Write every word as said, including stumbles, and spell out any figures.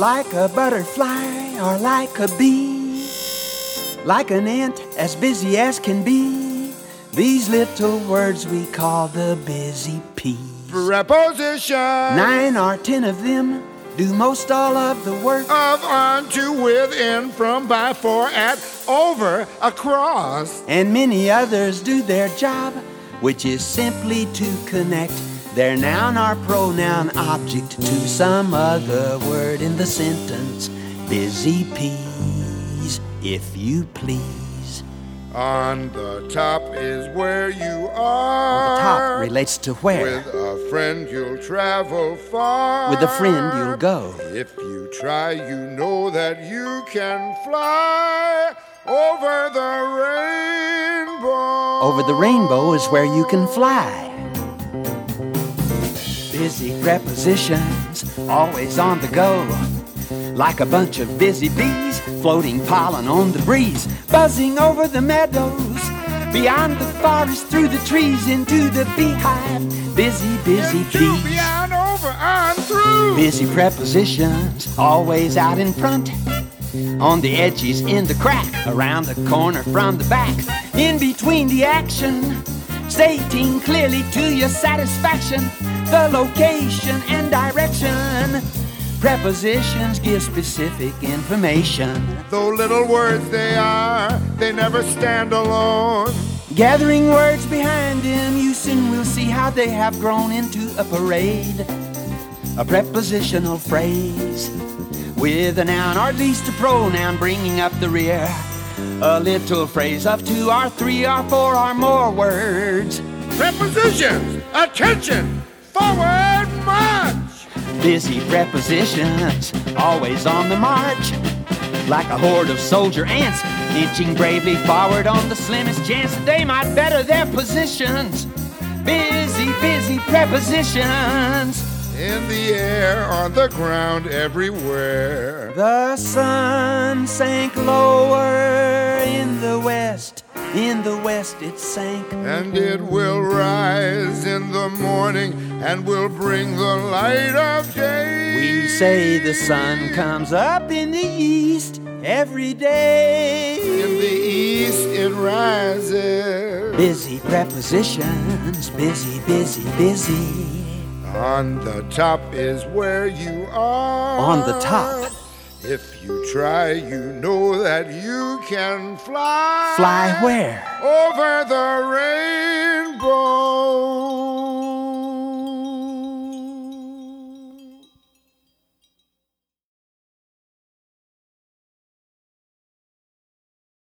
like a butterfly or like a bee, like an ant as busy as can be. These little words we call the busy peas. Preposition. Nine or ten of them do most all of the work. Of, on, to, with, in, from, by, for, at, over, across. And many others do their job, which is simply to connect their noun or pronoun object to some other word in the sentence. Busy peas, if you please. On the top is where you are. The top relates to where. With a friend you'll travel far. With a friend you'll go. If you try, you know that you can fly over the rainbow. Over the rainbow is where you can fly. Busy prepositions, always on the go. Like a bunch of busy bees, floating pollen on the breeze, buzzing over the meadows, beyond the forest, through the trees, into the beehive. Busy, busy into, bees. Beyond, over, on, through. Busy prepositions, always out in front, on the edges, in the crack, around the corner, from the back, in between the action, stating clearly to your satisfaction the location and direction. Prepositions give specific information. Though little words they are, they never stand alone. Gathering words behind them, you soon will see how they have grown into a parade. A prepositional phrase with a noun or at least a pronoun bringing up the rear. A little phrase of two or three or four or more words. Prepositions, attention, forward march. Busy prepositions, always on the march, like a horde of soldier ants, inching bravely forward on the slimmest chance that they might better their positions. Busy, busy prepositions. In the air, on the ground, everywhere. The sun sank lower in the west. In the west it sank. And it will rise in the morning and will bring the light of day. We say the sun comes up in the east every day. In the east it rises. Busy prepositions, busy, busy, busy. On the top is where you are. On the top. If you try, you know that you can fly. Fly where? Over the rainbow.